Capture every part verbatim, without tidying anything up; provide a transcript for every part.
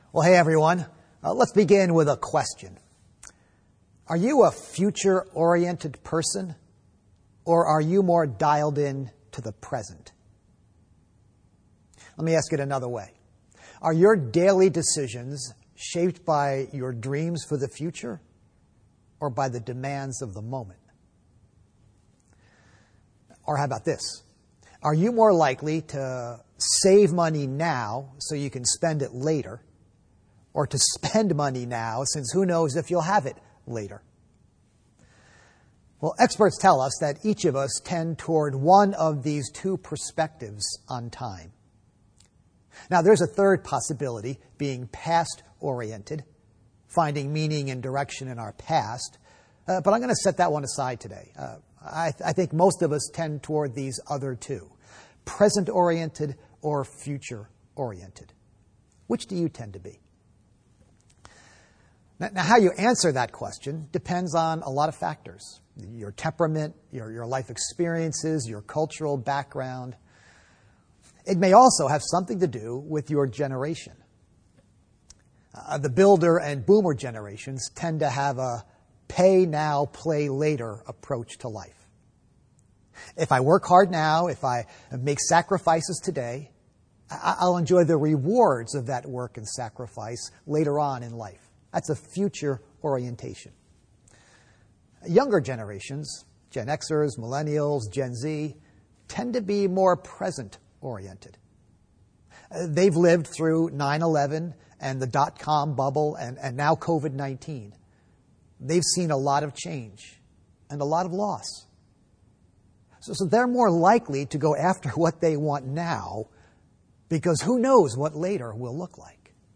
Well, hey everyone. Uh, let's begin with a question. Are you a future-oriented person, or are you more dialed in to the present? Let me ask it another way. Are your daily decisions shaped by your dreams for the future, or by the demands of the moment? Or how about this? Are you more likely to save money now so you can spend it later, or to spend money now since who knows if you'll have it later? Well, experts tell us that each of us tend toward one of these two perspectives on time. Now, there's a third possibility, being past-oriented, finding meaning and direction in our past, uh, but I'm going to set that one aside today. Uh, I, th- I think most of us tend toward these other two, present-oriented or future-oriented. Which do you tend to be? Now, how you answer that question depends on a lot of factors. Your temperament, your, your life experiences, your cultural background. It may also have something to do with your generation. Uh, the builder and boomer generations tend to have a pay now, play later approach to life. If I work hard now, if I make sacrifices today, I- I'll enjoy the rewards of that work and sacrifice later on in life. That's a future orientation. Younger generations, Gen Xers, Millennials, Gen Z, tend to be more present-oriented. They've lived through nine eleven and the dot-com bubble and, and now covid nineteen. They've seen a lot of change and a lot of loss. So, so they're more likely to go after what they want now because who knows what later will look like.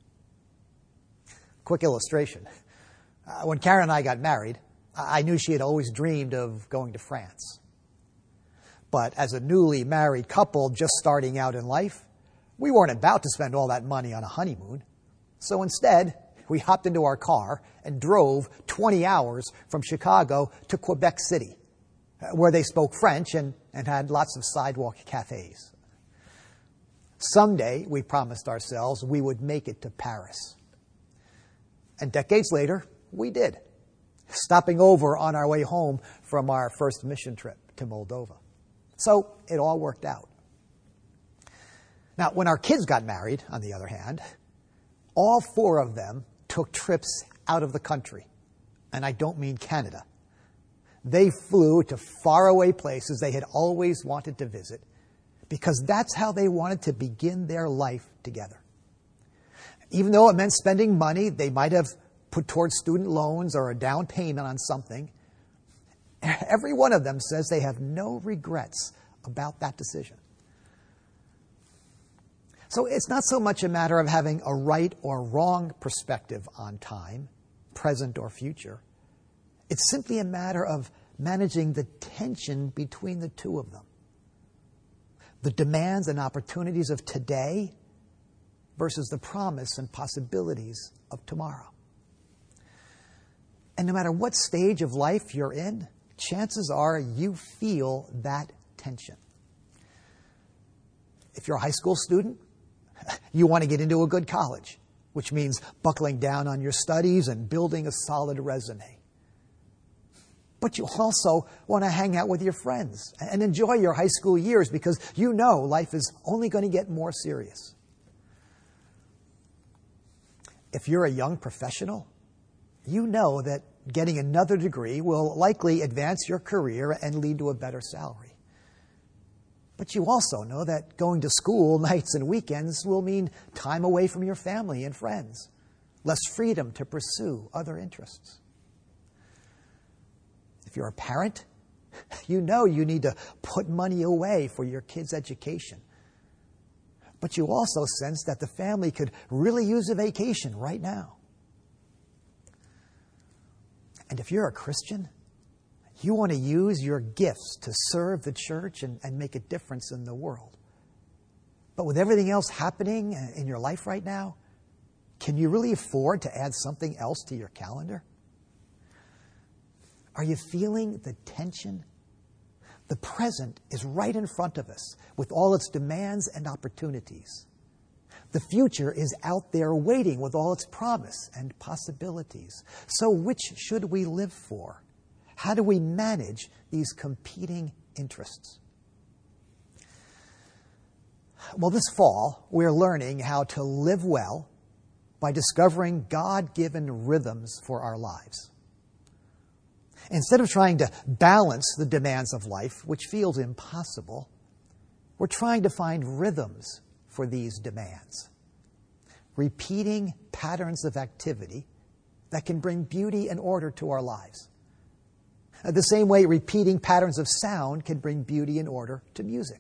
Quick illustration. Uh, when Karen and I got married, I knew she had always dreamed of going to France. But as a newly married couple just starting out in life, we weren't about to spend all that money on a honeymoon. So instead, we hopped into our car and drove twenty hours from Chicago to Quebec City, where they spoke French and, and had lots of sidewalk cafes. Someday, we promised ourselves, we would make it to Paris. And decades later, we did, stopping over on our way home from our first mission trip to Moldova. So it all worked out. Now, when our kids got married, on the other hand, all four of them took trips out of the country. And I don't mean Canada. They flew to faraway places they had always wanted to visit because that's how they wanted to begin their life together. Even though it meant spending money they might have put towards student loans or a down payment on something, every one of them says they have no regrets about that decision. So it's not so much a matter of having a right or wrong perspective on time, present or future. It's simply a matter of managing the tension between the two of them. The demands and opportunities of today versus the promise and possibilities of tomorrow. And no matter what stage of life you're in, chances are you feel that tension. If you're a high school student, you want to get into a good college, which means buckling down on your studies and building a solid resume. But you also want to hang out with your friends and enjoy your high school years because you know life is only going to get more serious. If you're a young professional, you know that getting another degree will likely advance your career and lead to a better salary. But you also know that going to school nights and weekends will mean time away from your family and friends, less freedom to pursue other interests. If you're a parent, you know you need to put money away for your kids' education. But you also sense that the family could really use a vacation right now. And if you're a Christian, you want to use your gifts to serve the church and, and make a difference in the world. But with everything else happening in your life right now, can you really afford to add something else to your calendar? Are you feeling the tension? The present is right in front of us with all its demands and opportunities. The future is out there waiting with all its promise and possibilities. So which should we live for? How do we manage these competing interests? Well, this fall, we're learning how to live well by discovering God-given rhythms for our lives. Instead of trying to balance the demands of life, which feels impossible, we're trying to find rhythms for these demands. Repeating patterns of activity that can bring beauty and order to our lives. The same way repeating patterns of sound can bring beauty and order to music.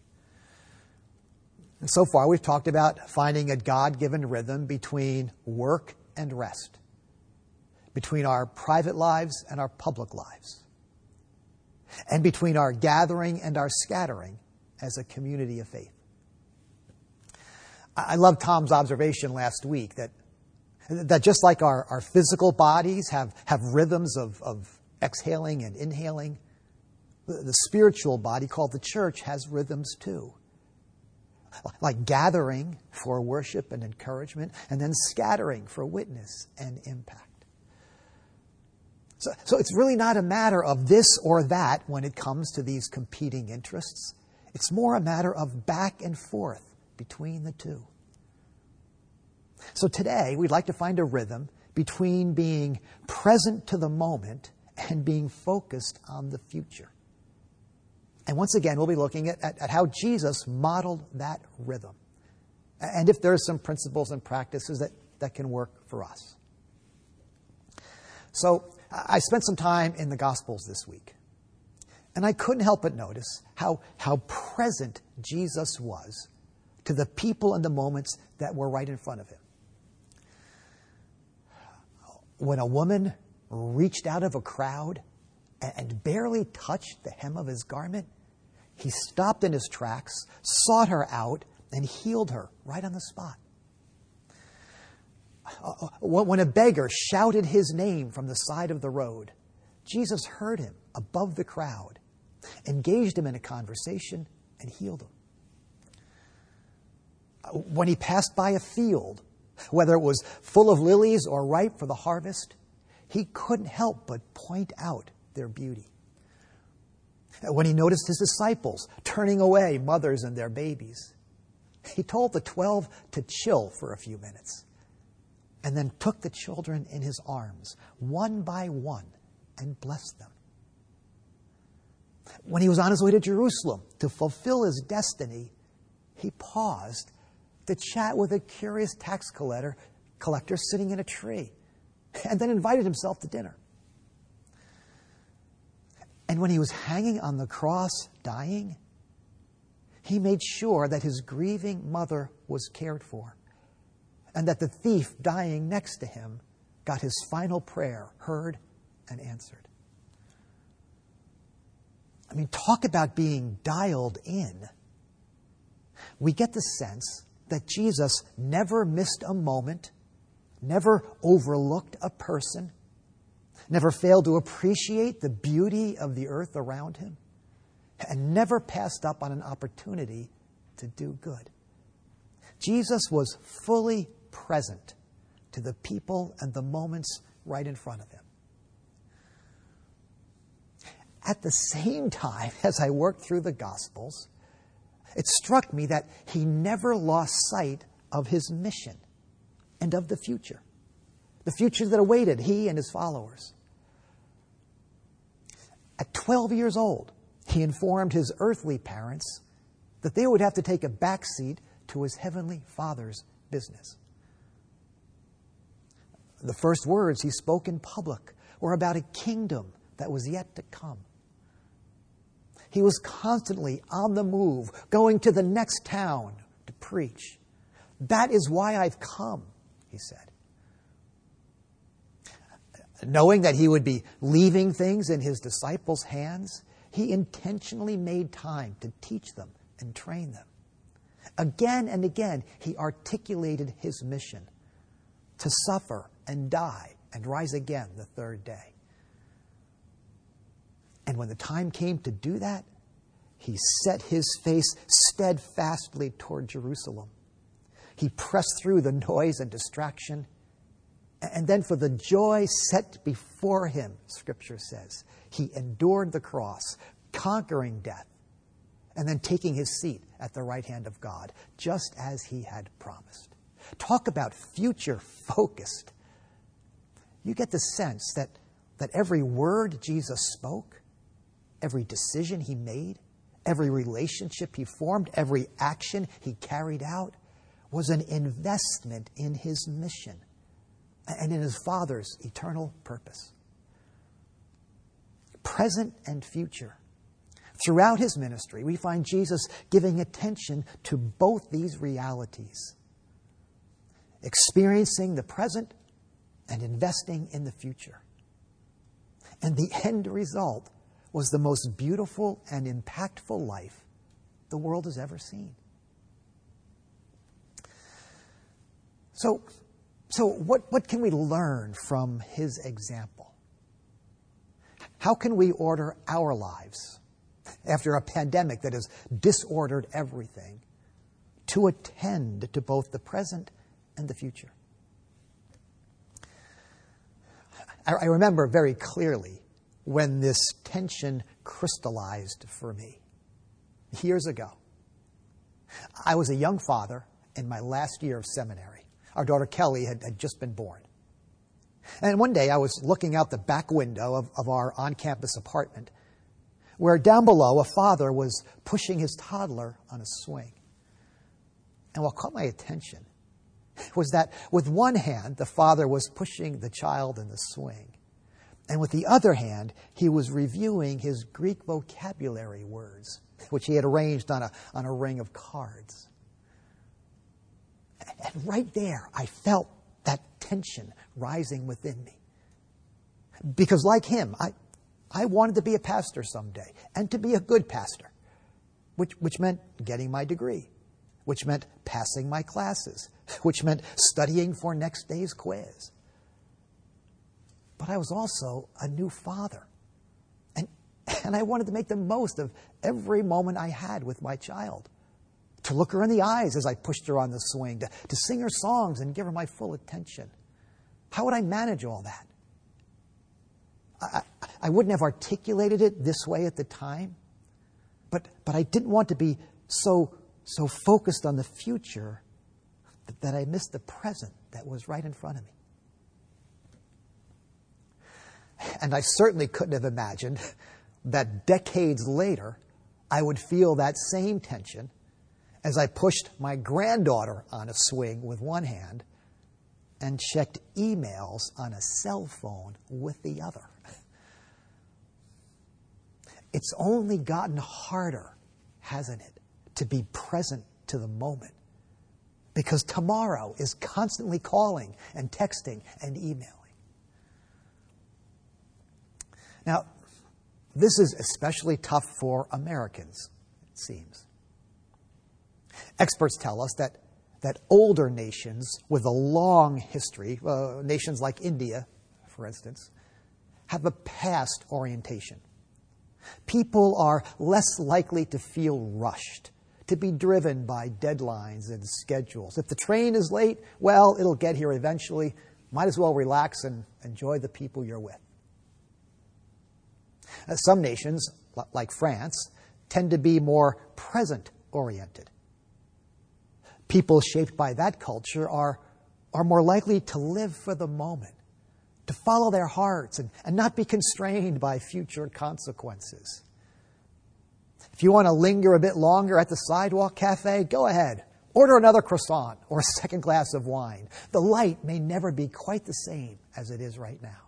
And so far, we've talked about finding a God-given rhythm between work and rest, between our private lives and our public lives, and between our gathering and our scattering as a community of faith. I love Tom's observation last week that, that just like our, our physical bodies have, have rhythms of, of exhaling and inhaling, the, the spiritual body called the church has rhythms too. Like gathering for worship and encouragement, and then scattering for witness and impact. So, so it's really not a matter of this or that when it comes to these competing interests. It's more a matter of back and forth between the two. So today, we'd like to find a rhythm between being present to the moment and being focused on the future. And once again, we'll be looking at, at, at how Jesus modeled that rhythm. And if there are some principles and practices that, that can work for us. So I spent some time in the Gospels this week. And I couldn't help but notice how, how present Jesus was to the people and the moments that were right in front of him. When a woman reached out of a crowd and barely touched the hem of his garment, he stopped in his tracks, sought her out, and healed her right on the spot. When a beggar shouted his name from the side of the road, Jesus heard him above the crowd, engaged him in a conversation, and healed him. When he passed by a field, whether it was full of lilies or ripe for the harvest, he couldn't help but point out their beauty. When he noticed his disciples turning away mothers and their babies, he told the twelve to chill for a few minutes and then took the children in his arms, one by one, and blessed them. When he was on his way to Jerusalem to fulfill his destiny, he paused to chat with a curious tax collector, collector sitting in a tree, and then invited himself to dinner. And when he was hanging on the cross, dying, he made sure that his grieving mother was cared for, and that the thief dying next to him got his final prayer heard and answered. I mean, talk about being dialed in. We get the sense that Jesus never missed a moment, never overlooked a person, never failed to appreciate the beauty of the earth around him, and never passed up on an opportunity to do good. Jesus was fully present to the people and the moments right in front of him. At the same time, as I worked through the Gospels, it struck me that he never lost sight of his mission and of the future, the future that awaited he and his followers. At twelve years old, he informed his earthly parents that they would have to take a backseat to his heavenly Father's business. The first words he spoke in public were about a kingdom that was yet to come. He was constantly on the move, going to the next town to preach. That is why I've come, he said. Knowing that he would be leaving things in his disciples' hands, he intentionally made time to teach them and train them. Again and again, he articulated his mission to suffer and die and rise again the third day. And when the time came to do that, he set his face steadfastly toward Jerusalem. He pressed through the noise and distraction. And then for the joy set before him, Scripture says, he endured the cross, conquering death, and then taking his seat at the right hand of God, just as he had promised. Talk about future-focused. You get the sense that, that every word Jesus spoke, every decision he made, every relationship he formed, every action he carried out was an investment in his mission and in his Father's eternal purpose. Present and future. Throughout his ministry, we find Jesus giving attention to both these realities, experiencing the present and investing in the future. And the end result was the most beautiful and impactful life the world has ever seen. So, so what, what can we learn from his example? How can we order our lives after a pandemic that has disordered everything to attend to both the present and the future? I, I remember very clearly when this tension crystallized for me years ago. I was a young father in my last year of seminary. Our daughter Kelly had, had just been born. And one day I was looking out the back window of, of our on-campus apartment where down below a father was pushing his toddler on a swing. And what caught my attention was that with one hand, the father was pushing the child in the swing. And with the other hand, he was reviewing his Greek vocabulary words, which he had arranged on a, on a ring of cards. And right there, I felt that tension rising within me. Because like him, I, I wanted to be a pastor someday, and to be a good pastor, which, which meant getting my degree, which meant passing my classes, which meant studying for next day's quiz. But I was also a new father, and, and I wanted to make the most of every moment I had with my child, to look her in the eyes as I pushed her on the swing, to, to sing her songs and give her my full attention. How would I manage all that? I, I wouldn't have articulated it this way at the time, but, but I didn't want to be so, so focused on the future that, that I missed the present that was right in front of me. And I certainly couldn't have imagined that decades later I would feel that same tension as I pushed my granddaughter on a swing with one hand and checked emails on a cell phone with the other. It's only gotten harder, hasn't it, to be present to the moment, because tomorrow is constantly calling and texting and emailing. Now, this is especially tough for Americans, it seems. Experts tell us that, that older nations with a long history, uh, nations like India, for instance, have a past orientation. People are less likely to feel rushed, to be driven by deadlines and schedules. If the train is late, well, it'll get here eventually. Might as well relax and enjoy the people you're with. Uh, some nations, like France, tend to be more present-oriented. People shaped by that culture are, are more likely to live for the moment, to follow their hearts and, and not be constrained by future consequences. If you want to linger a bit longer at the sidewalk cafe, go ahead. Order another croissant or a second glass of wine. The light may never be quite the same as it is right now.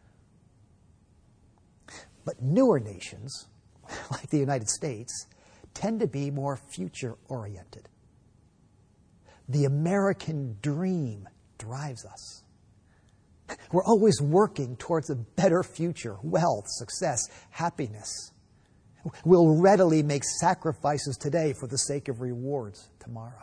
But newer nations, like the United States, tend to be more future-oriented. The American dream drives us. We're always working towards a better future, wealth, success, happiness. We'll readily make sacrifices today for the sake of rewards tomorrow.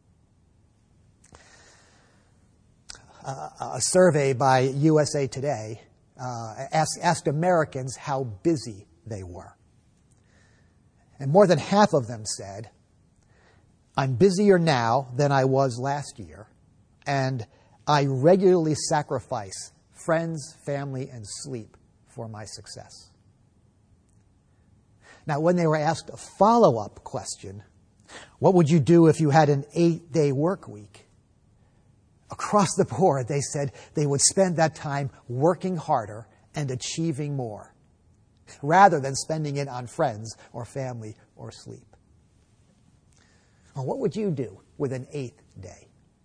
Uh, a survey by U S A Today uh, asked, asked Americans how busy they were. And more than half of them said, I'm busier now than I was last year, and I regularly sacrifice friends, family, and sleep for my success. Now, when they were asked a follow-up question, what would you do if you had an eight-day work week? Across the board, they said they would spend that time working harder and achieving more, rather than spending it on friends or family or sleep. Well, what would you do with an eighth day?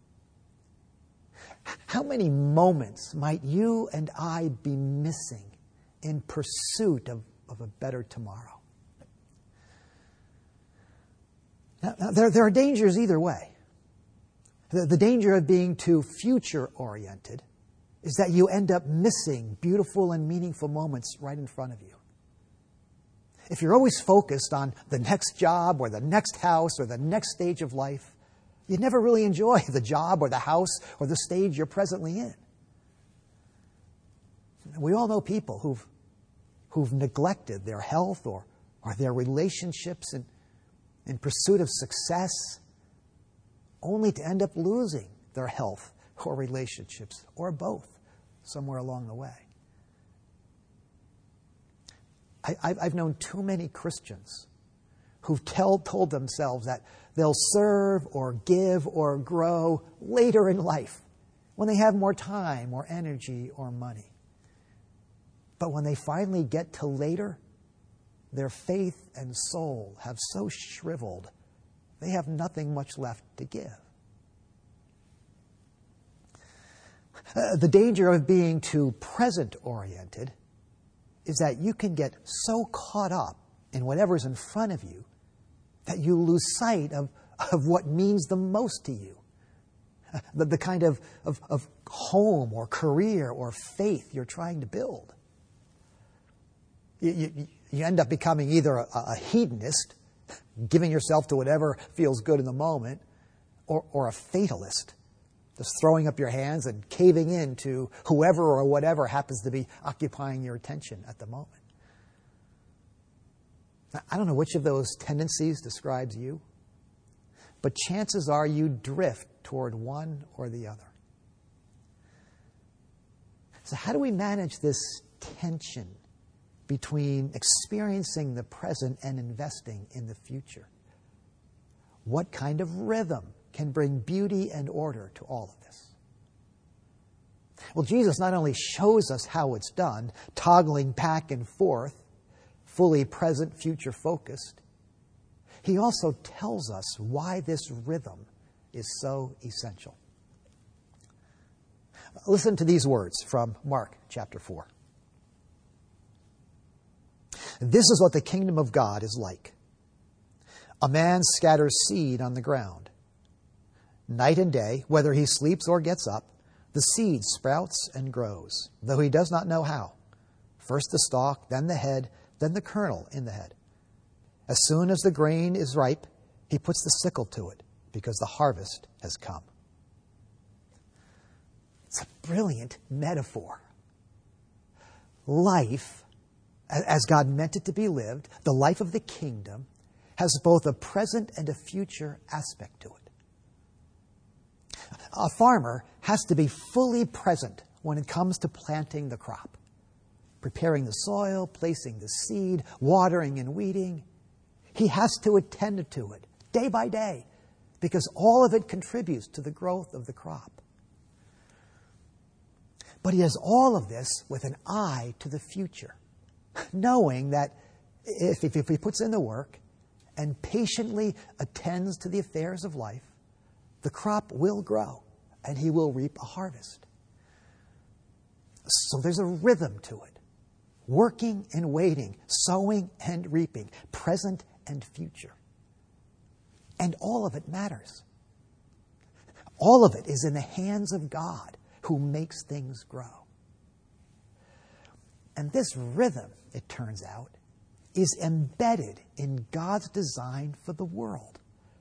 How many moments might you and I be missing in pursuit of, of a better tomorrow? Now, now there, there are dangers either way. The, the danger of being too future-oriented is that you end up missing beautiful and meaningful moments right in front of you. If you're always focused on the next job or the next house or the next stage of life, you never really enjoy the job or the house or the stage you're presently in. We all know people who've, who've neglected their health or, or their relationships in, in pursuit of success, only to end up losing their health or relationships, or both, somewhere along the way. I, I've known too many Christians who've tell, told themselves that they'll serve or give or grow later in life when they have more time or energy or money. But when they finally get to later, their faith and soul have so shriveled, they have nothing much left to give. Uh, the danger of being too present-oriented is that you can get so caught up in whatever's in front of you that you lose sight of, of what means the most to you. The, the kind of, of, of home or career or faith you're trying to build. You, you, you end up becoming either a, a hedonist, giving yourself to whatever feels good in the moment, or, or a fatalist, just throwing up your hands and caving in to whoever or whatever happens to be occupying your attention at the moment. Now, I don't know which of those tendencies describes you, but chances are you drift toward one or the other. So how do we manage this tension between experiencing the present and investing in the future? What kind of rhythm can bring beauty and order to all of this? Well, Jesus not only shows us how it's done, toggling back and forth, fully present, future focused, he also tells us why this rhythm is so essential. Listen to these words from Mark chapter four. This is what the kingdom of God is like. A man scatters seed on the ground. Night and day, whether he sleeps or gets up, the seed sprouts and grows, though he does not know how. First the stalk, then the head, then the kernel in the head. As soon as the grain is ripe, he puts the sickle to it, because the harvest has come. It's a brilliant metaphor. Life, as God meant it to be lived, the life of the kingdom, has both a present and a future aspect to it. A farmer has to be fully present when it comes to planting the crop, preparing the soil, placing the seed, watering and weeding. He has to attend to it day by day because all of it contributes to the growth of the crop. But he does all of this with an eye to the future, knowing that if, if, if he puts in the work and patiently attends to the affairs of life, the crop will grow and he will reap a harvest. So there's a rhythm to it. Working and waiting, sowing and reaping, present and future. And all of it matters. All of it is in the hands of God who makes things grow. And this rhythm, it turns out, is embedded in God's design for the world.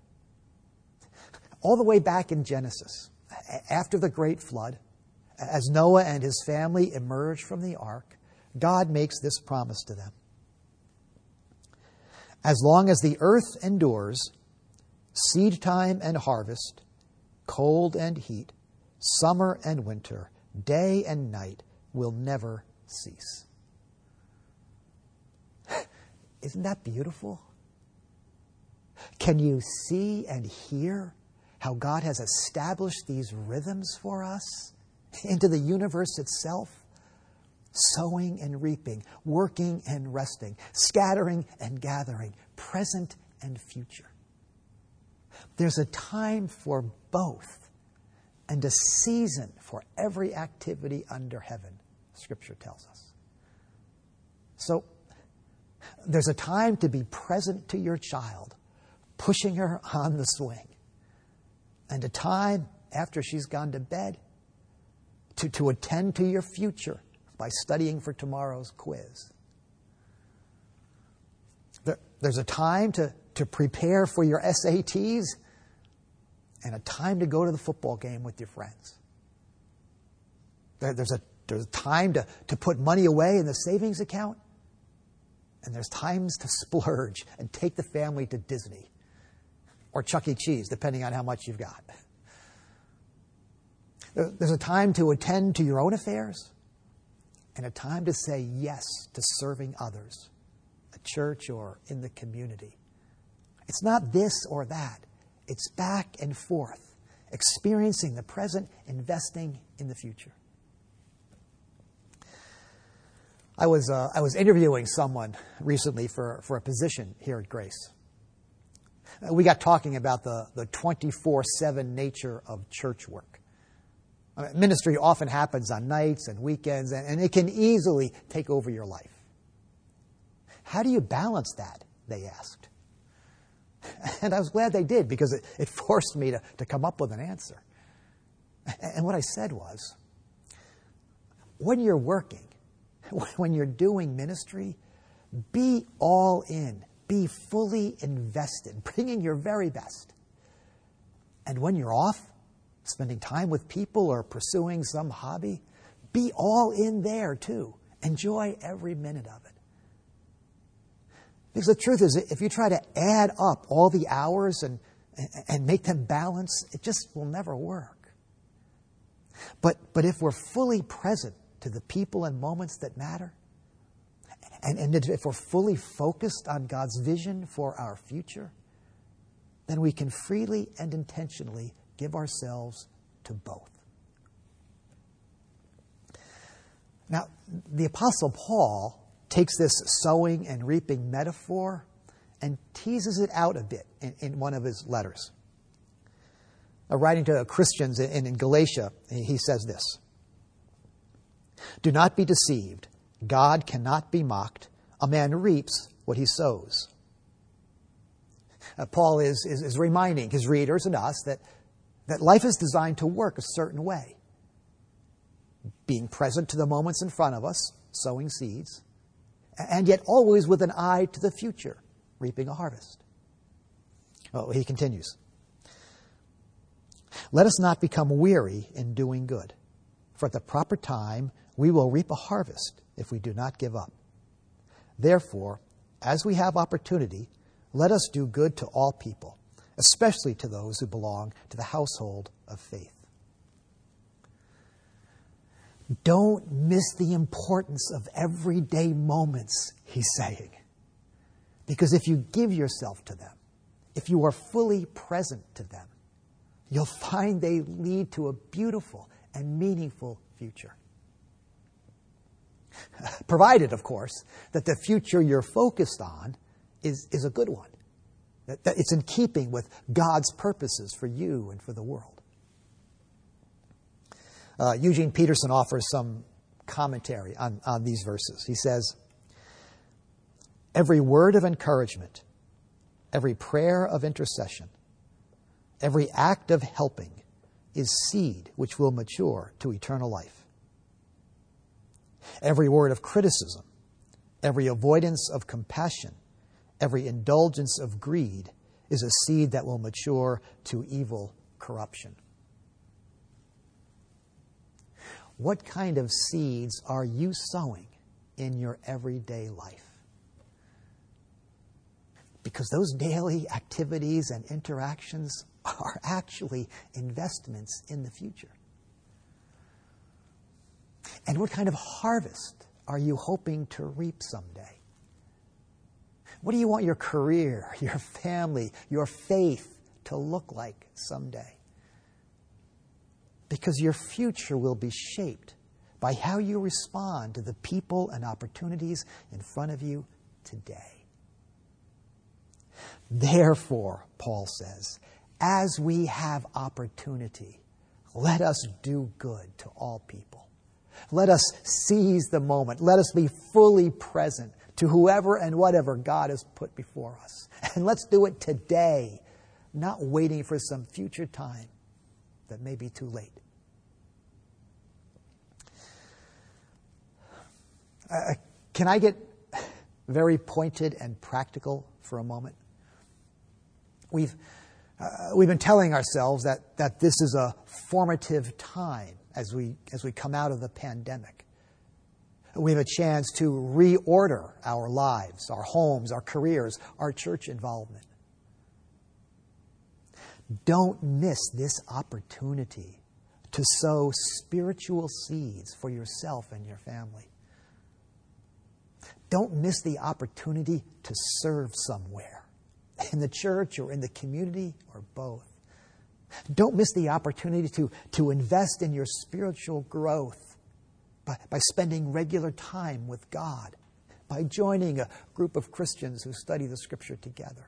All the way back in Genesis, after the great flood, as Noah and his family emerge from the ark, God makes this promise to them. As long as the earth endures, seed time and harvest, cold and heat, summer and winter, day and night will never cease. Isn't that beautiful? Can you see and hear how God has established these rhythms for us into the universe itself? Sowing and reaping, working and resting, scattering and gathering, present and future. There's a time for both and a season for every activity under heaven, Scripture tells us. So there's a time to be present to your child, pushing her on the swing, and a time after she's gone to bed to, to attend to your future by studying for tomorrow's quiz. There, there's a time to, to prepare for your S A Ts and a time to go to the football game with your friends. There, there's, a, there's a time to, to put money away in the savings account, and there's times to splurge and take the family to Disney or Chuck E. Cheese, depending on how much you've got. There, there's a time to attend to your own affairs, and a time to say yes to serving others, at church or in the community. It's not this or that. It's back and forth, experiencing the present, investing in the future. I was uh, I was interviewing someone recently for, for a position here at Grace. Uh, we got talking about the, the twenty-four seven nature of church work. I mean, ministry often happens on nights and weekends, and, and it can easily take over your life. How do you balance that, they asked. And I was glad they did, because it, it forced me to, to come up with an answer. And what I said was, when you're working, when you're doing ministry, be all in, be fully invested, bringing your very best. And when you're off, spending time with people or pursuing some hobby, be all in there too. Enjoy every minute of it. Because the truth is, if you try to add up all the hours and, and make them balance, it just will never work. But, but if we're fully present to the people and moments that matter, and, and if we're fully focused on God's vision for our future, then we can freely and intentionally give ourselves to both. Now, the Apostle Paul takes this sowing and reaping metaphor and teases it out a bit in, in one of his letters. Uh, writing to Christians in, in Galatia, he says this: "Do not be deceived. God cannot be mocked. A man reaps what he sows." Uh, Paul is, is, is reminding his readers and us that that life is designed to work a certain way. Being present to the moments in front of us, sowing seeds, and yet always with an eye to the future, reaping a harvest. Oh, he continues, "Let us not become weary in doing good, for at the proper time we will reap a harvest if we do not give up. Therefore, as we have opportunity, let us do good to all people, especially to those who belong to the household of faith." Don't miss the importance of everyday moments, he's saying. Because if you give yourself to them, if you are fully present to them, you'll find they lead to a beautiful and meaningful future. Provided, of course, that the future you're focused on is, is a good one. That, that it's in keeping with God's purposes for you and for the world. Uh, Eugene Peterson offers some commentary on, on these verses. He says, "Every word of encouragement, every prayer of intercession, every act of helping is seed which will mature to eternal life. Every word of criticism, every avoidance of compassion, every indulgence of greed is a seed that will mature to evil corruption." What kind of seeds are you sowing in your everyday life? Because those daily activities and interactions are actually investments in the future. And what kind of harvest are you hoping to reap someday? What do you want your career, your family, your faith to look like someday? Because your future will be shaped by how you respond to the people and opportunities in front of you today. Therefore, Paul says, as we have opportunity, let us do good to all people. Let us seize the moment. Let us be fully present to whoever and whatever God has put before us. And let's do it today, not waiting for some future time that may be too late. Uh, can I get very pointed and practical for a moment? We've uh, we've been telling ourselves that that this is a formative time as we as we come out of the pandemic. We have a chance to reorder our lives, our homes, our careers, our church involvement. Don't miss this opportunity to sow spiritual seeds for yourself and your family. Don't miss the opportunity to serve somewhere, in the church or in the community or both. Don't miss the opportunity to, to invest in your spiritual growth by, by spending regular time with God, by joining a group of Christians who study the Scripture together.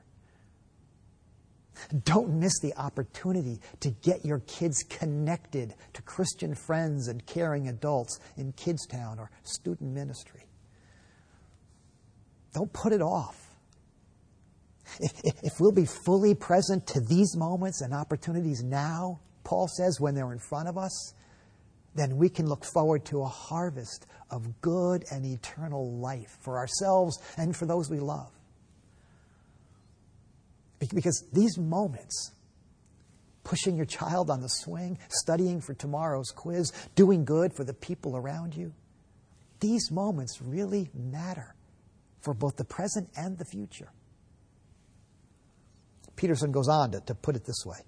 Don't miss the opportunity to get your kids connected to Christian friends and caring adults in Kids Town or student ministry. Don't put it off. If, if we'll be fully present to these moments and opportunities now, Paul says, when they're in front of us, then we can look forward to a harvest of good and eternal life for ourselves and for those we love. Because these moments, pushing your child on the swing, studying for tomorrow's quiz, doing good for the people around you, these moments really matter for both the present and the future. Peterson goes on to, to put it this way.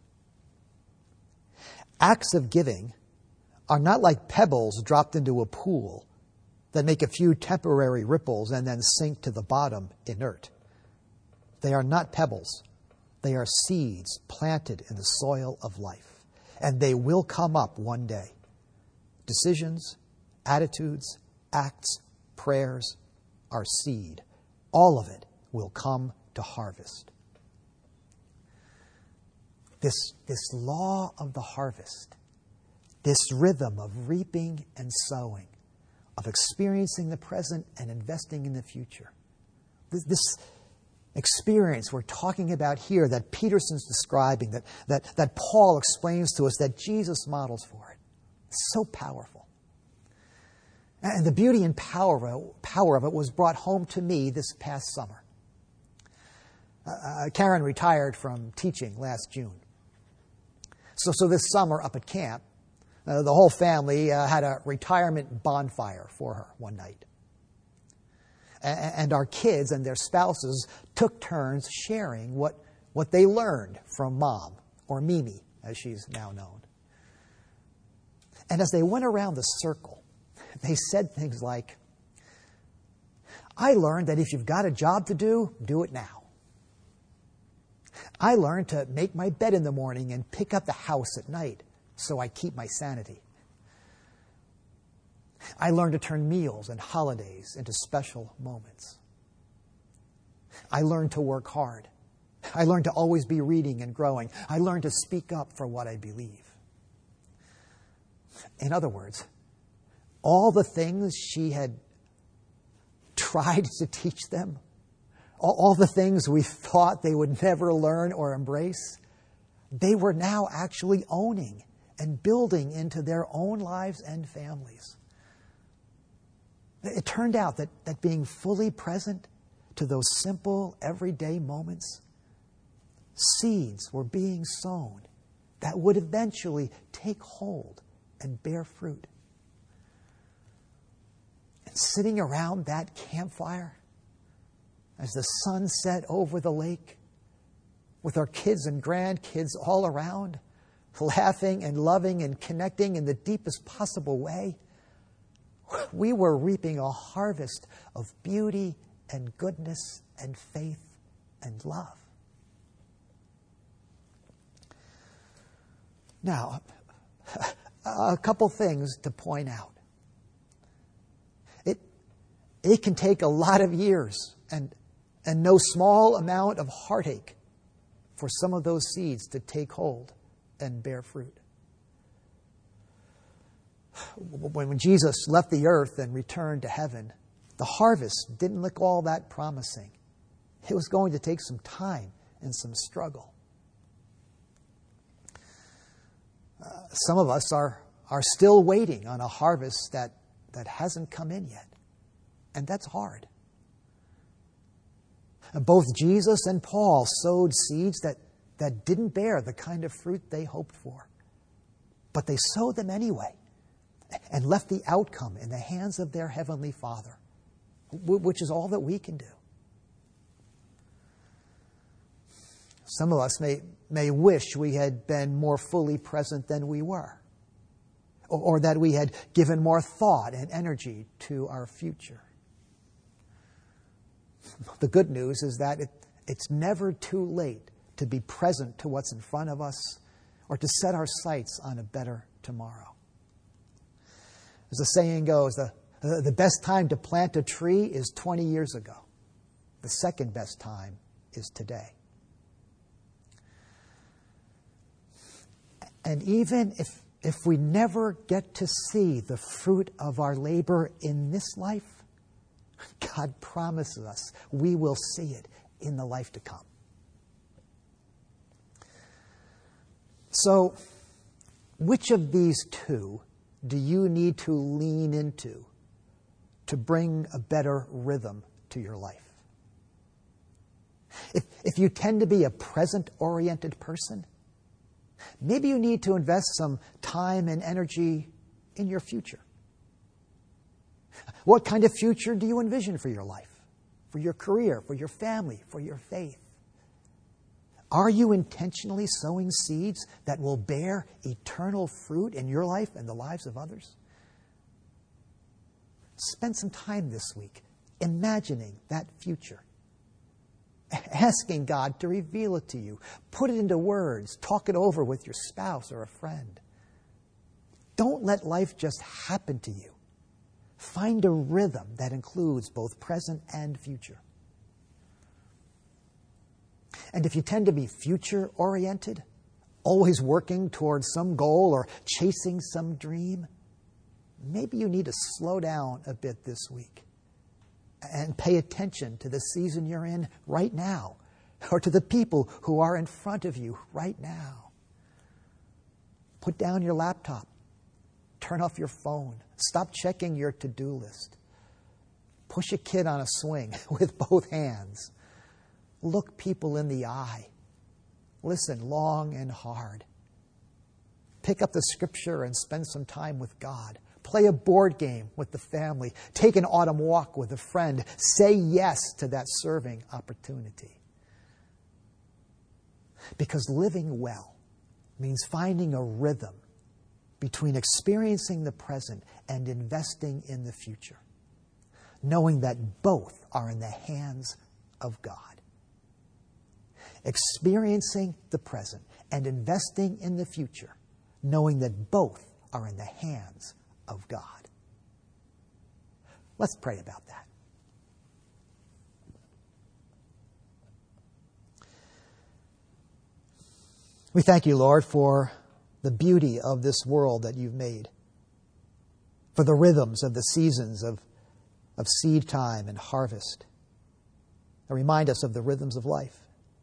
Acts of giving are not like pebbles dropped into a pool that make a few temporary ripples and then sink to the bottom inert. They are not pebbles. They are seeds planted in the soil of life, and they will come up one day. Decisions, attitudes, acts, prayers are seed. All of it will come to harvest. This, this law of the harvest, this rhythm of reaping and sowing, of experiencing the present and investing in the future, this, this experience we're talking about here that Peterson's describing, that, that, that Paul explains to us, that Jesus models for it, it's so powerful. And the beauty and power of it, power of it was brought home to me this past summer. Uh, Karen retired from teaching last June. So, so this summer up at camp, uh, the whole family uh, had a retirement bonfire for her one night. A- and our kids and their spouses took turns sharing what, what they learned from Mom, or Mimi, as she's now known. And as they went around the circle, they said things like, I learned that if you've got a job to do, do it now. I learned to make my bed in the morning and pick up the house at night so I keep my sanity. I learned to turn meals and holidays into special moments. I learned to work hard. I learned to always be reading and growing. I learned to speak up for what I believe. In other words, all the things she had tried to teach them, all, all the things we thought they would never learn or embrace, they were now actually owning and building into their own lives and families. It turned out that, that being fully present to those simple, everyday moments, seeds were being sown that would eventually take hold and bear fruit. And sitting around that campfire, as the sun set over the lake, with our kids and grandkids all around, laughing and loving and connecting in the deepest possible way, we were reaping a harvest of beauty and goodness and faith and love. Now, a couple things to point out. It, it can take a lot of years and, and no small amount of heartache for some of those seeds to take hold and bear fruit. When Jesus left the earth and returned to heaven, the harvest didn't look all that promising. It was going to take some time and some struggle. Uh, some of us are, are still waiting on a harvest that, that hasn't come in yet. And that's hard. Both Jesus and Paul sowed seeds that, that didn't bear the kind of fruit they hoped for. But they sowed them anyway and left the outcome in the hands of their Heavenly Father, which is all that we can do. Some of us may, may wish we had been more fully present than we were, or, or that we had given more thought and energy to our future. The good news is that it, it's never too late to be present to what's in front of us or to set our sights on a better tomorrow. As the saying goes, the, the best time to plant a tree is twenty years ago. The second best time is today. And even if, if we never get to see the fruit of our labor in this life, God promises us we will see it in the life to come. So, which of these two do you need to lean into to bring a better rhythm to your life? If, if you tend to be a present-oriented person, maybe you need to invest some time and energy in your future. What kind of future do you envision for your life, for your career, for your family, for your faith? Are you intentionally sowing seeds that will bear eternal fruit in your life and the lives of others? Spend some time this week imagining that future, asking God to reveal it to you. Put it into words. Talk it over with your spouse or a friend. Don't let life just happen to you. Find a rhythm that includes both present and future. And if you tend to be future-oriented, always working towards some goal or chasing some dream, maybe you need to slow down a bit this week and pay attention to the season you're in right now, or to the people who are in front of you right now. Put down your laptop. Turn off your phone. Stop checking your to-do list. Push a kid on a swing with both hands. Look people in the eye. Listen long and hard. Pick up the scripture and spend some time with God. Play a board game with the family. Take an autumn walk with a friend. Say yes to that serving opportunity. Because living well means finding a rhythm between experiencing the present and investing in the future, knowing that both are in the hands of God. Experiencing the present and investing in the future, knowing that both are in the hands of God. Let's pray about that. We thank you, Lord, for the beauty of this world that you've made, for the rhythms of the seasons of, of seed time and harvest, that remind us of the rhythms of life.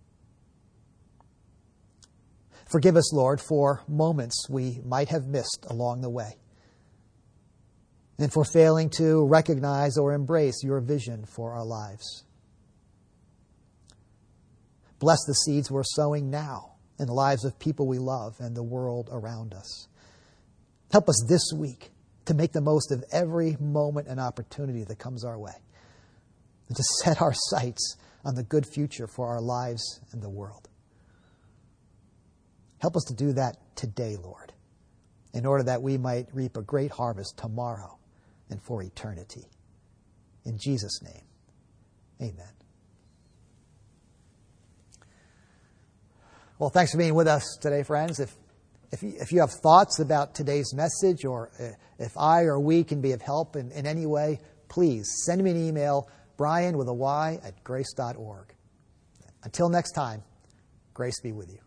Forgive us, Lord, for moments we might have missed along the way, and for failing to recognize or embrace your vision for our lives. Bless the seeds we're sowing now in the lives of people we love and the world around us. Help us this week to make the most of every moment and opportunity that comes our way, and to set our sights on the good future for our lives and the world. Help us to do that today, Lord, in order that we might reap a great harvest tomorrow and for eternity. In Jesus' name, amen. Well, thanks for being with us today, friends. If if you, if you have thoughts about today's message, or if I or we can be of help in, in any way, please send me an email, Brian with a Y at grace dot org. Until next time, grace be with you.